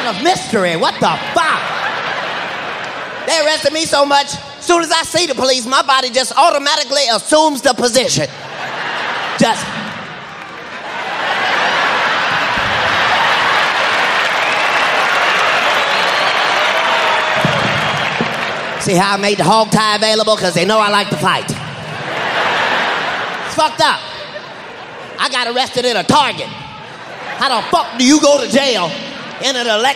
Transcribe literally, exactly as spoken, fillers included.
of mystery. What the fuck? They arrested me so much, as soon as I see the police, my body just automatically assumes the position. Just... See how I made the hog tie available? Because they know I like to fight. It's fucked up. I got arrested at a Target. How the fuck do you go to jail in an election?